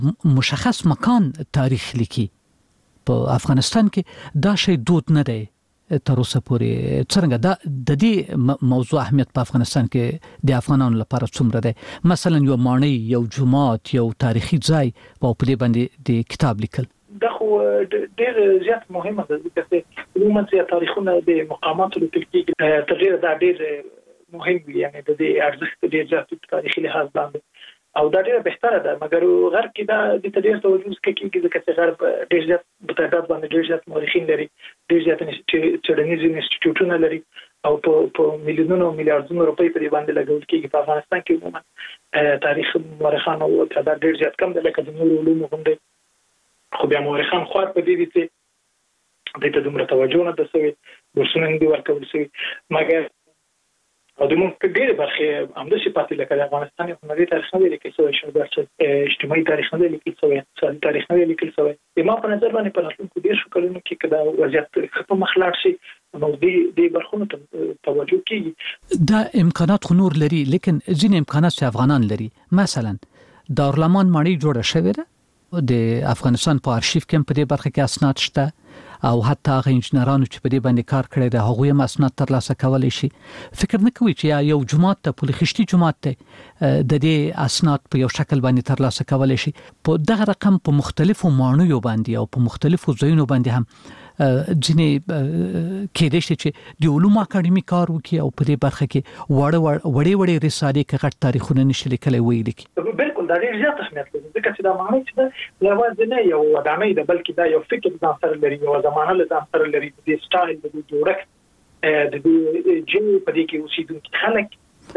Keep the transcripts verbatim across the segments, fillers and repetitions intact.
مشخص مکان تاریخ لیکي. په افغانستان کې دا شی دود نه دی تر اوسه پورې. څنګه دا د دې موضوع اهمیت په افغانستان کې د افغانانو لپاره څومره دی؟ مثلا یو ماڼۍ، یو جومات، یو تاریخي ځای په دې باندې د کتاب لیکل دا خو ډېر زیات مهمه ده، ځکه عموما چې تاریخونه د مقاماتو لیکل کېږي تر ډېره دا ډېر مهم وي، یعنی د دې ارزښت ډېر زیات په تاریخي لحاظ باندې او دا ډیره بهتره ده. مګر غرب کې دا د تدریس توجه کوي چې غرب ډیر زیات په تعداد باندې ډیر زیات مورخین لري، ډیر زیات څېړنیز انسټیټیوټونه لري او په په میلیونونو میلیارډونو روپۍ په باندې لګول کېږي. په افغانستان کې عموما تاریخ مورخان او تعداد ډیر زیات کم دی، لکه د نورو علومو هم دی، خو بیا مورخان خور په دې دي چې د ته دومره توجه نه ده سوې، بورسونه نه دي ورکول سوي. مګر او د موږ په ډېر برخه همداسې پاتې لکه د افغانستان یو هنري تاریخ نه دی لیکل شوی، شاید اجتماعي تاریخ نه دی لیکل شوی، اقتصادي تاریخ نه دی لیکل شوی. ما په نظر باندې په راتلونکو ډېرو کلونو کې که دا وضعیت په مخ لاړ شي نو دې دې برخونو ته توجه کېږي. دا امکانات خو نور لري، لیکن ځینې امکانات چې افغانان لري، مثلا دارالمان ماڼۍ جوړه شوې ده، د افغانستان په آرشیف کې په دې برخه کې اسناد شته او حتی هغه انجنیرانو چې په دې باندې کار کړی دی هغوی هم اسناد ترلاسه کولی شي. فکر نه کوي چې یو جومات ته پولخشتي جومات ته د دې اسناد په یو شکل باندې ترلاسه کولی شي؟ په دغه رقم په مختلفو ماڼیو باندې او په مختلفو ځایونو باندې هم ځینې کېدای شي چې د علومو اکاډمي کار وکړي او په دې برخه کې وړې وړې وړې رسالې کې غټ تاریخونه نشي لیکلی ویلي کړي. بالکل دا ډېر زیات اهمیت لري، ځکه چې دا ماڼۍ چې ده یوازې نه یو ودانۍ ده، بلکې دا یو فکر ځان سره لري، یو زمانه له ځان سره لري، د دې سټایل، د دې جوړښت، د دې جن په دې کې اوسېدونکي خلک،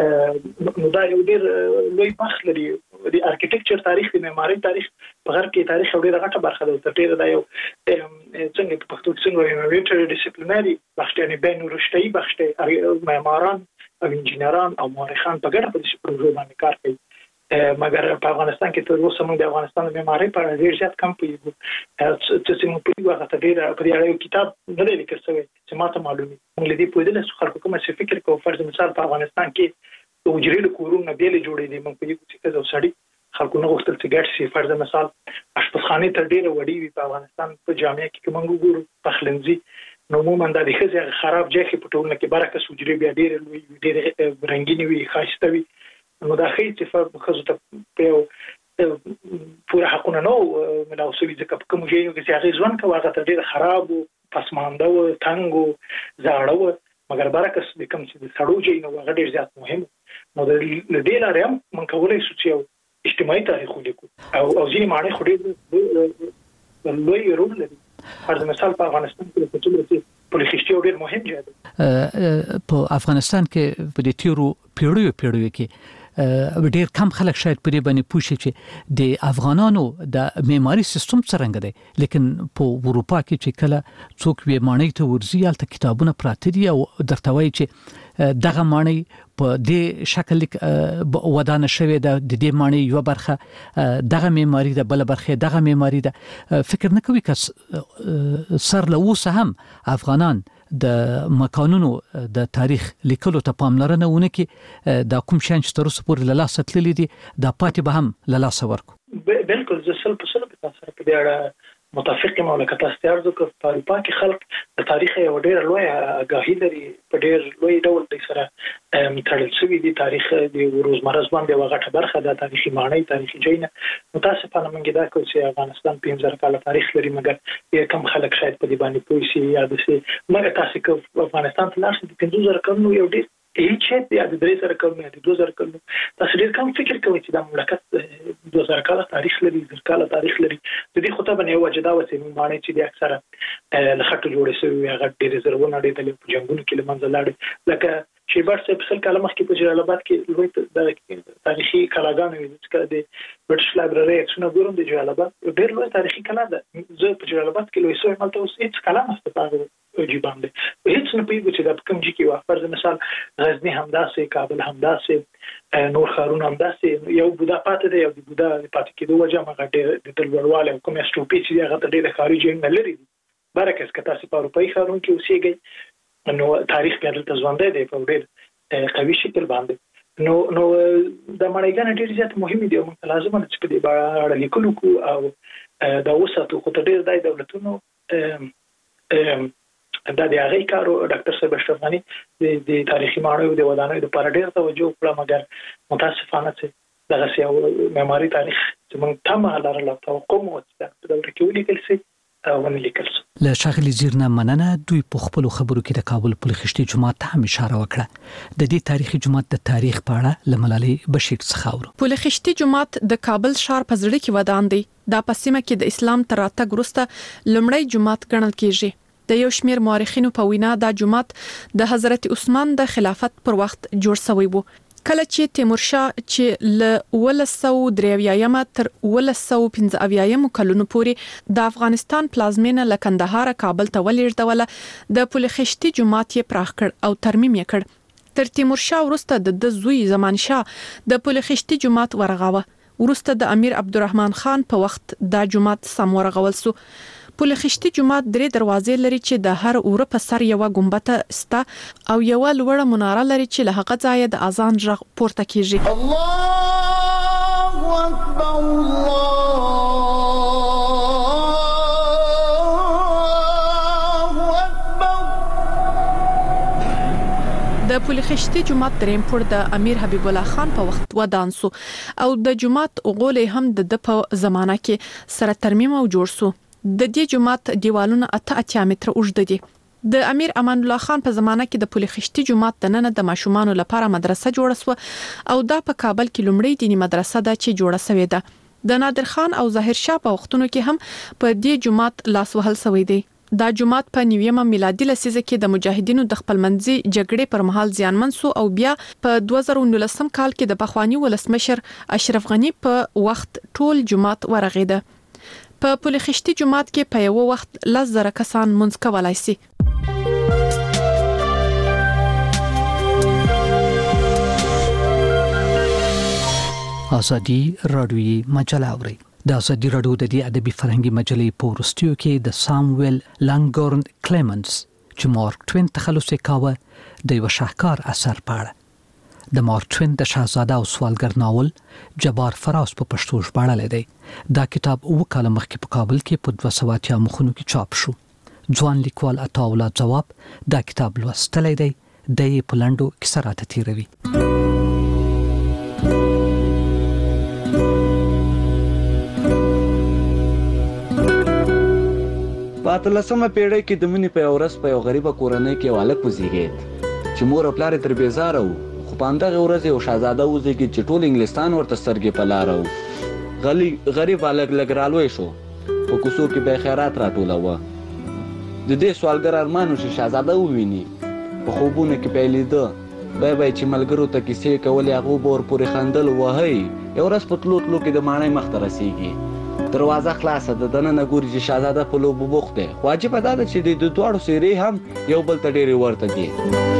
نو دا یو ډېر لوی بخت لري. د ارکیټیکچر تاریخ، د معمارۍ تاریخ په غرب کې تاریخ یو ډېره غټه برخه ده. تر ډېره دا یو څنګه په پښتو کې څنګه انټر ډیسپلینري بخش، یعنی بین رشته‌ای بخش دی، معماران او انجینران او مورخان په ګډه په دې پروژو باندې کار کوي. مګر په افغانستان کې تر اوسه موږ د افغانستان د معمارۍ په اړه ډېر زیات کم پوهېږو. چې موږ پوهېږو هغه ته ډېره په دې اړه یو کتاب نه دی لیکل شوی چې ما ته معلوم وي. موږ له دې پوهېدلی چې خلکو کومه څه فکر کوو. فرض مثال په افغانستان کې د حجرې له کورونو نه بېلې جوړې دي، موږ پوهېږو چې ښځه او سړي خلکو نه غوښتل چې ګډ شي. فرض مثال اشپزخانې تر ډېره وړې وي په افغانستان په جامعه کې که موږ وګورو پخلنځي، نو عموما دا د ښځې خراب ځای کې په ټولنه کې برعکس حجرې بیا ډېرې لویې وي، ډېرې رنګینې وي، ښایسته وي. نو دا ښیي چې ښځو ته په یو پوره حقونه نه وو ملاو شوي، ځکه په کومو ځایونو کې چې هغې ژوند کوه هغه تر ډېره خراب و، پسمانده و، تنګ و، زاړه و. مګر برعکس د کوم چې د سړو ځای نه و هغه ډېر زیات مهم و. نو د دې لارې هم موږ کولی شو چې یو اجتماعي تاریخ ولیکو او او ځینې ماڼۍ خو ډېر لوی رول لري. فرض مثال په افغانستان کې په ټوله کې پولخشتي ډېر مهم ځای دی. په افغانستان کې په دې تیرو پیړیو پیړیو کې ډېر کم خلک شاید په دې باندې پوه شي چې د افغانانو د معماري سیستم څرنګه دی، لیکن په اروپا کې چې کله څوک وي ماڼۍ ته ورځي هلته کتابونه پراته دي او درته وایي چې دغه ماڼۍ په دې شکل ودانه شوې ده، د دې ماڼۍ یوه برخه دغه معماري ده، بله برخه دغه معماري ده. فکر نه کوي که سر له اوسه هم افغانان د مکانونو د تاریخ لیکلو ته پاملرنه ونه کړي، دا کوم شیان چې تر اوسه پورې له لاسه تللي دي دا پاتې به هم له لاسه ورکړو؟ بالکل زه سل په سلو په تاسو سره په دې اړه متفق یم. او لکه تاسو ته عرض وکړ په اروپا کې خلک د تاریخ یوه ډېره لویه آګاهي لري، په ډېر لوی ډول دوی سره تړل شوي دي. تاریخ د روزمره ژوند یوه غټه برخه ده، تاریخي ماڼۍ، تاریخي ځایونه. متاسفانه موږ دا کوو چې افغانستان پنځه زره کاله تاریخ لري، مګر ډېر کم خلک شاید په دې باندې پوه شي یا داسې. مګر تاسو که افغانستان ته لاړ شئ د پنځو زره کلونو یو ډېر هیڅ شی یا د درې زره کلونو یا د دوه زره کلونو تاسو ډېر کم فکر کوئ چې دا مملکت دوه زره کاله تاریخ لري، زر کاله تاریخ لري. د دې خو ته باندې یو وجه دا وه چې موږ ماڼۍ چې دي اکثره له خټو جوړې شوې وي، هغه ډېرې زر ونړېدلې، په جنګونو کې له منځه لاړې. لکه شیبر صاحب سل کاله مخکې په جلال آباد کې لوی د تاریخي کلاګانې وي، چې د برټش لایبرري عکسونه ګورم د جلال آباد ډېر لوی تاریخي کلا ده. زه په جلال آباد کې لوی شوی، هلته اوس هېڅ کلا نشته په هغه جي باندې، هېڅ نه پوهېږو چې دا په کوم جي کې وه. فرض مثال غزني همداسې، کابل همداسې، نور ښارونه همداسې. یو بودا پاتې دی، یو د بودا د پاتې کېدو وجه هم هغه ډېر د تل لوړوالی او کوم اسټوپي چې دي هغه ته ډېره ښاري ځایونه لرې دي. برعکس که تاسې په اروپایي ښارونو کې اوسېږئ نو تاریخ بیا دلته ژوندی دی په ډېر قوي شکل باندې. نو نو د مړیګان ډېر زیات مهم دي او موږ لازم نه چې په دې اړه لیکلو کو او دا وساتو خو ته ډېر دای دولتونو دا د هغه کارو ډاکټر صاحب اشرف غنی د تاریخي ماڼیو د ودانۍ لپاره ډېر توجه وکړه مګر متاسفانه چې دغه سیاو معماري تاریخ چې موږ تمه لرله توقع مو چې د دوره کې ولیکل شي ونه لیکل شي. له ښاغلي زیرنه مننه. دوی په خپلو خبرو کې د کابل پل خشتي جومات ته هم اشاره وکړه. د دې تاریخي جومات د تاریخ په اړه له ملالۍ بشیر څخه اورو. پل خشتي جومات د کابل ښار په زړه کې ودان دی. دا په سیمه کې د اسلام تر راتګ وروسته لومړی جومات ګڼل کیږي. د یو شمېر مورخینو په وینا دا جومات د حضرت عثمان د خلافت پر وخت جوړ شوی و. کله چې تیمورشاه چې ل ولس سو دریویایم تر ولس سو پنځه اویایم کلونو پورې د افغانستان پلازمینه له کندهار کابل ته ولېږدوله، د پل خشتي جومات یې پراخ کړ او ترمیم یې کړ. تر تیمورشاه وروسته د زوی زمانشاه د پل خشتي جومات ورغاوه. وروسته د امیر عبدالرحمن خان په وخت دا جومات سم ورغول سو. پل خشتي جومات درې دروازې لري چې د هر اوره په سر یو ګمبته ستا او یو لوړه مناره لري چې له هغه ځایه د اذان غږ پورته کیږي. الله اکبر الله اکبر. د پل خشتي جومات دریم پوړ د امیر حبیب الله خان په وخت ودان سو او د جومات غولې هم د په زمانہ کې سره ترمیم او جوړ سو. د دې جومات دیوالونه اته اتیا متره اوږده دي. د امیر امان الله خان په زمانہ کې د پل خشتي جومات د نن د ماشومانو لپاره مدرسه جوړه سو او دا په کابل کې لومړی دینی مدرسه ده چې جوړه شوې ده. د نادر خان او ظاهر شاه په وختونو کې هم په دې جومات لاس وهل شوی دی. دا جومات په نیویمه میلادي لسیزه کې د مجاهدینو د خپلمنځي جګړې پر مهال زیانمن سو او بیا په دوه زره نولسم کال کې د پخوانی ولسمشر اشرف غنی په وخت ټول جومات ورغیده. په پل خشتي جومات کې په یو وخت لس زره کسان منځ کولای شي. ازادي رادیوي مجله اوري. د ازادي رادیو د دې ادبي فرهنګي مجلې په ورستیو کې د سامویل لانګورن کلیمنز چې مارک ټوین تخلص کاوه د یو شاهکار اثر پاړه. د مارک ټوین د شاهزاده او سوالګر ناول جبار فراز په پښتو ژباړل دی. دا کتاب اوه کاله مخکې په کابل کې په دوه سوه اتیا مخونو کې چاپ شو. ځوان لیکوال عطا الله ځواب دا کتاب لوستلی دی. د یې په لنډو کیسه راته تیروي. په اتلسمه پیړۍ کې د مني په یو ورځ په یو غریبه کورنۍ کې یو هلک وزېږېد چې مور او پلار یې تر بېزاره وو. خو په همدغې ورځ یو شهزاده وزېږېد چې ټول انګلستان ورته سترګې په لاره وو. غریب هلک لږ رالوی شو، په کوڅو کې به یې خیرات راټولوه. د دې سوالګر ارمان و چې شهزاده وویني. په خوبونو کې به یې لیده، بیا به یې چې ملګرو ته کیسې کولې هغو به ورپورې خندل وهئ. یو ورځ په تلو تلو کې د ماڼۍ مخ ته رسېږي. دروازه خلاصه ده، دننه ګوري چې شهزاده په لوبو بوخت دی. خو عجیبه دا ده چې د دواړو څېرې هم یو بل ته ډېرې ورته دي.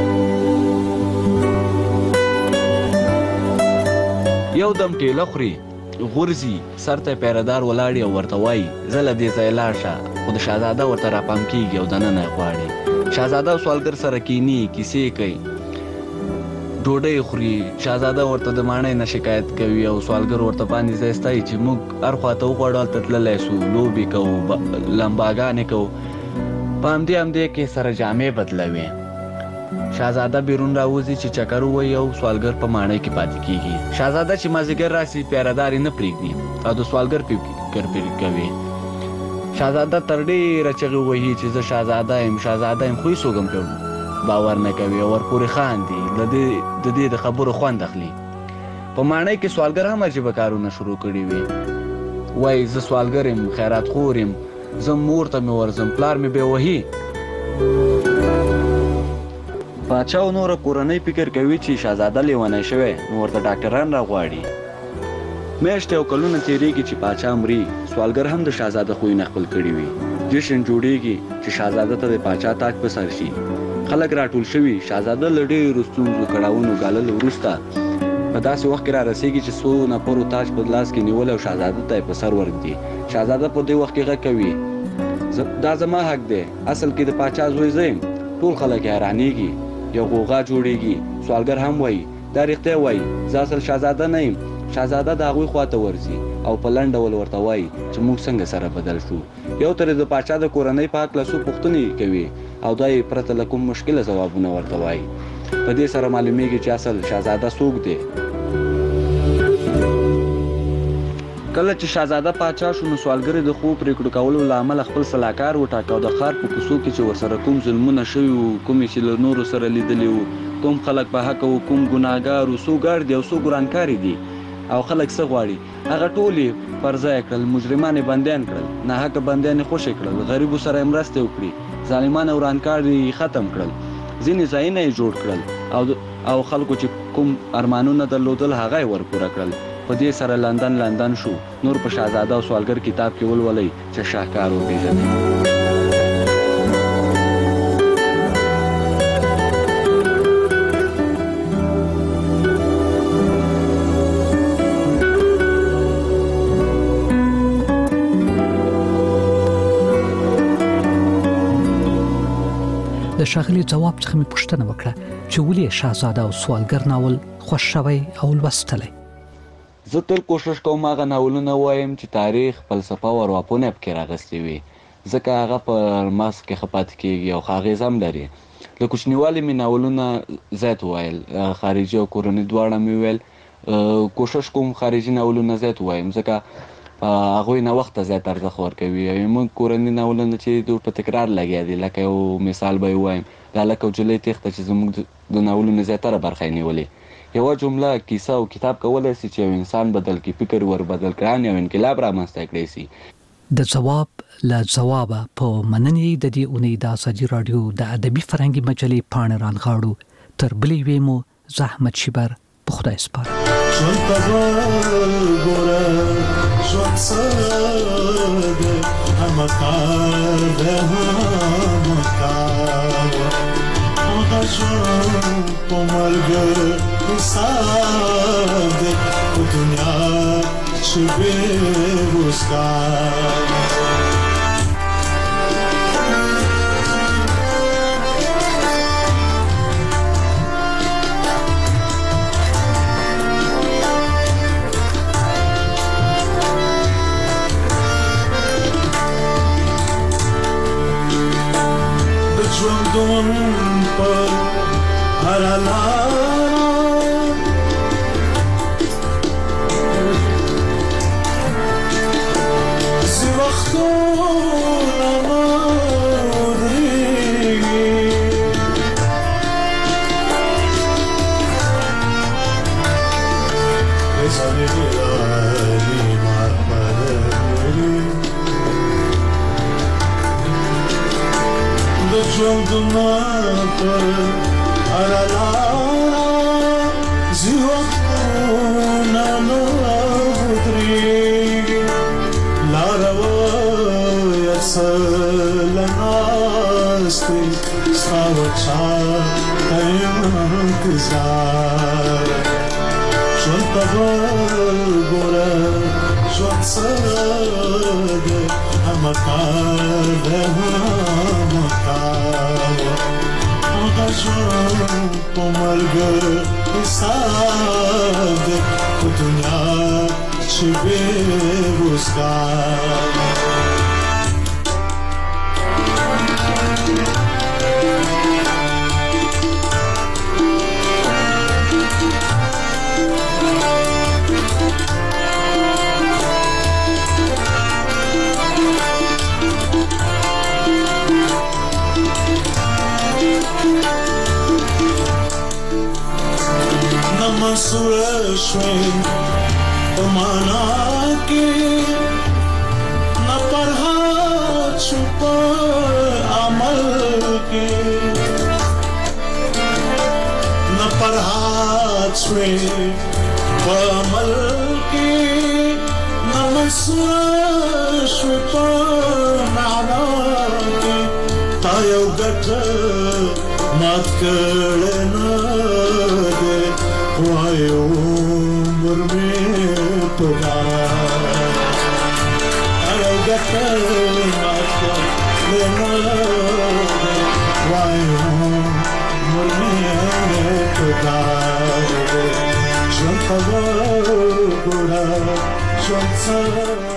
یو دم ټېله خوري، غورځي، سر ته پیردار ولاړي او ورته وایي زه له دې ځایه لاړ شه. خو د شهزاده ورته راپام کېږي او دننه یې غواړي. شهزاده او سوالګر سره کیني، کیسې کوي، ډوډۍ خوري. شهزاده ورته د ماڼۍ نه شکایت کوي او سوالګر ورته باندې ځای ستایي چې موږ هر خواته وغواړو هلته تللی سو، لوبې کوو، لمباګانې کوو. په همدې همدې کې سره جامې بدلوي. شهزاده بیرون راوځي چې چکر ووهي او سوالګر په ماڼۍ کې پاتې کېږي. شهزاده چې مازدیګر راسي پیردار یې نه پرېږدي او د سوالګر فکر پرې کوي. شهزاده تر ډېره چغې ووهي چې زه شهزاده یم، شهزاده یم، خو هېڅوک هم پرې باور نه کوي او ورپورې خاندي. د دې د خبرو خوند اخلي. په ماڼۍ کې سوالګر هم عجیبه کارونه شروع کړي وي. وایي زه سوالګر یم، خیرات خور یم، زه مور ته مې ورځم، پلار مې بې وهي. پاچا او نوره کورنۍ فکر کوي چې شهزاده لیونی شوی، نو ورته ډاکټران راغواړي. میاشتې او کلونه تېرېږي چې پاچا مري. سوالګر هم د شهزاده خویونه خپل کړي وي. جشن جوړېږي چې شهزاده ته د پاچا تاج په سر شي. خلک راټول شوي. شهزاده له ډېرو ستونزو کړاوونو ګاللو وروسته په داسې وخت کې را رسېږي چې څو نفرو تاج په لاس کې نیولی او شهزاده ته یې په سر ورږدي. شهزاده په دې وخت کې غږ کوي دا زما حق دی، اصل کې د پاچا زوی زه یم. ټول خلک حیرانېږي، یو غوغا جوړېږي. سوالګر هم وایي دا رښتیا وایي زه اصل شهزاده نه یم. شهزاده د هغوی خواته ورځي او په لنډ ډول ورته وایي چې موږ څنګه سره بدل شو. یو ترې د پاچا د کورنۍ په هکله څو پوښتنې کوي او دا یې پرته له کوم مشکله ځوابونه ورته وایي. په دې سره معلومیږي چې اصل شهزاده څوک دی. کله چې شهزاده پاچا شو نو سوالګر د خو پرېکړو کولو له امله خپل سلاکار وټاکه او د ښار په کوڅو کې چې ورسره کوم ظلمونه شوي وو، کومې چې له نورو سره لیدلي وو، کوم خلک په حق وو، کوم ګناهګار وو، څو ګار دي او څو ګرانکاري دي او خلک څه غواړي، هغه ټول یې پر ځای کړل. مجرمان یې بندیان کړل، ناحقه بندیان یې خوشې کړل، غریبو سره یې مرستې وکړي، ظالمان او ورانکار یې ختم کړل، ځینې ځایونه یې جوړ کړل او او خلکو چې کوم ارمانونه درلودل هغه یې ورپوره کړل. په دې سره لندن لندن شو. نور په شهزاده او سوالګر کتاب کې ولولئ چې شاهکار وپېژنئ. د ښاغلي ځواب څخه مې پوښتنه وکړه چې ولې شهزاده او سوالګر ناول خوښ شوی او لوستلی. زه تل کوشش کوم هغه ناولونه وایم چې تاریخ، فلسفه او ارواپوهنه پکې راغستې وي، ځکه هغه په مغز کې ښه پاتې کېږي او ښه اغېز هم لري. له کوچنیوالي مې ناولونه زیات وویل، خارجي او کورني دواړه مې ویل. کوشش کوم خارجي ناولونه زیات ووایم ځکه هغوی نوښت ته زیات ارزښت ورکوي. موږ کورني ناولونه چې په تکرار لګیا دي، لکه یو مثال به یې ووایم د هلک او نجلۍ تېښته چې زموږ د ناولونو زیاتره برخه یې نیولې. یوه جمله، کیسه او کتاب کولی شي چې یو انسان بدل کړي، فکر ور بدل کړي، یو انقلاب رامنځته کړی شي. د ځواب له ځوابه په مننې د دې اونۍ د ازادي راډیو د ادبي فرهنګي مجلې پاڼې رانغاړو. تر بلې یوې مو زه احمد شیبر په خدای سپارم. ژوند ته ګوره، ژوند څه دی، همه کار دی همه کار، هغه ژوند په مرګ حساب دی، په دنیا چې بې روزګار. ژوندون پر هر لار زی وختونه مودریږي، ازانې رانی مارپرلی د ژوندونه پر هر لار زی وختونه مودریږي، لاره وایه څه له ناستې ستا وچا ته یم انتظار. ژوند ته ګوره، ژوند څه دی، همه کار دی همه کار، هغه ژوند په مرګ حساب دی، په دنیا چې بې روزګار. مسوره شوی په معنا کې، نه فرحت شو په عمل کې، نه فرحت شوی په عمل کې، نه مسوره شوی په معنا کې، تا یو ګټه مات کړی نه دی، وای عمر میں تو گار ارے گٹر مات لینا، وای عمر میں تو گار. ژوند خبر ګوره ژوند سره